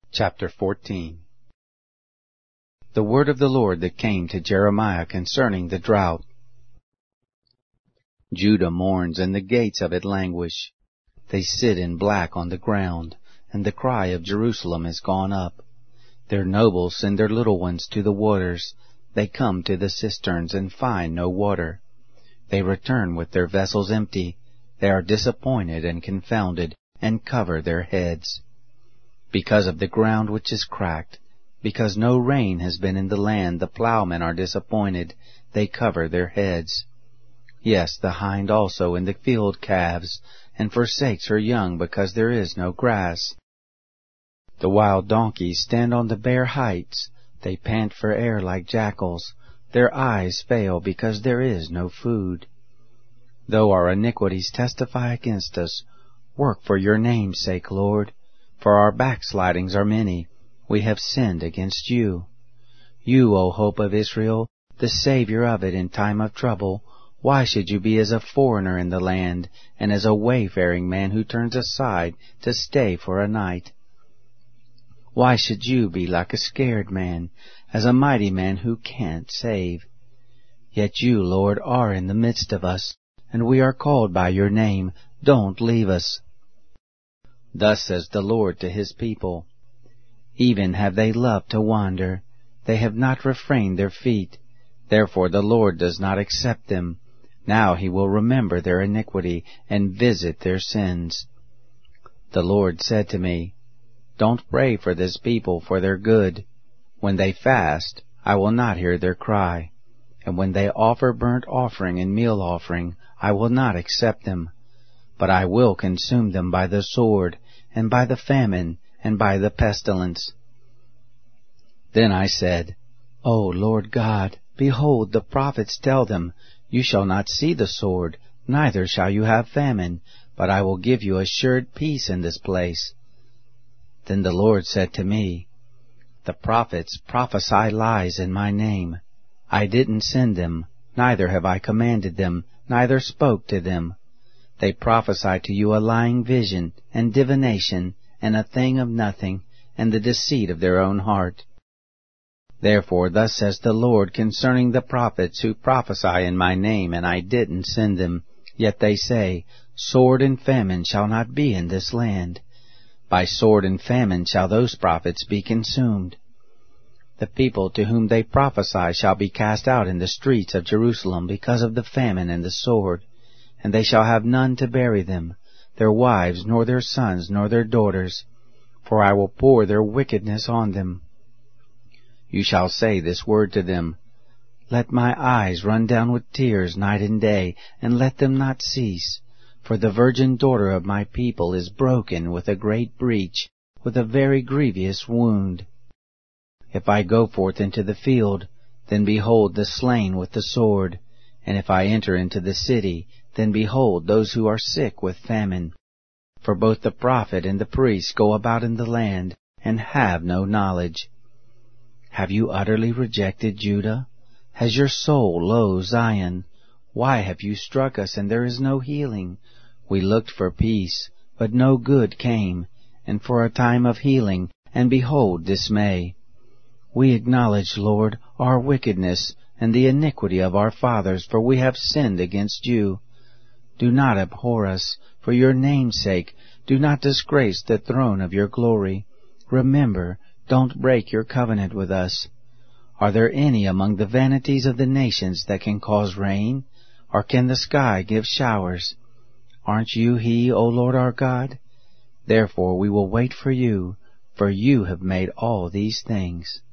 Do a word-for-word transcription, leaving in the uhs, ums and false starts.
Chapter fourteen. The word of the Lord that came to Jeremiah concerning the drought. Judah mourns, and the gates of it languish. They sit in black on the ground, and the cry of Jerusalem is gone up. Their nobles send their little ones to the waters. They come to the cisterns and find no water. They return with their vessels empty. They are disappointed and confounded, and cover their heads. Because of the ground which is cracked, because no rain has been in the land, the plowmen are disappointed, they cover their heads. Yes, the hind also in the field calves, and forsakes her young, because there is no grass. The wild donkeys stand on the bare heights, they pant for air like jackals, their eyes fail, because there is no food. Though our iniquities testify against us, work for your name's sake, Lord. For our backslidings are many, we have sinned against you. You, O hope of Israel, the Savior of it in time of trouble, why should you be as a foreigner in the land, and as a wayfaring man who turns aside to stay for a night? Why should you be like a scared man, as a mighty man who can't save? Yet you, Lord, are in the midst of us, and we are called by your name. Don't leave us. Thus says the Lord to his people, even have they loved to wander, they have not refrained their feet, therefore the Lord does not accept them. Now he will remember their iniquity, and visit their sins. The Lord said to me, don't pray for this people for their good. When they fast, I will not hear their cry, and when they offer burnt offering and meal offering, I will not accept them. But I will consume them by the sword, and by the famine, and by the pestilence. Then I said, O Lord God, behold, the prophets tell them, you shall not see the sword, neither shall you have famine, but I will give you assured peace in this place. Then the Lord said to me, the prophets prophesy lies in my name. I didn't send them, neither have I commanded them, neither spoke to them. They prophesy to you a lying vision, and divination, and a thing of nothing, and the deceit of their own heart. Therefore thus says the Lord concerning the prophets who prophesy in my name, and I didn't send them, yet they say, sword and famine shall not be in this land. By sword and famine shall those prophets be consumed. The people to whom they prophesy shall be cast out in the streets of Jerusalem because of the famine and the sword. And they shall have none to bury them, their wives, nor their sons, nor their daughters, for I will pour their wickedness on them. You shall say this word to them, let my eyes run down with tears night and day, and let them not cease, for the virgin daughter of my people is broken with a great breach, with a very grievous wound. If I go forth into the field, then behold the slain with the sword, and if I enter into the city, then behold those who are sick with famine. For both the prophet and the priest go about in the land, and have no knowledge. Have you utterly rejected Judah? Has your soul loathed Zion? Why have you struck us, and there is no healing? We looked for peace, but no good came, and for a time of healing, and behold dismay. We acknowledge, Lord, our wickedness, and the iniquity of our fathers, for we have sinned against you. Do not abhor us, for your name's sake. Do not disgrace the throne of your glory. Remember, don't break your covenant with us. Are there any among the vanities of the nations that can cause rain? Or can the sky give showers? Aren't you he, O Lord our God? Therefore we will wait for you, for you have made all these things.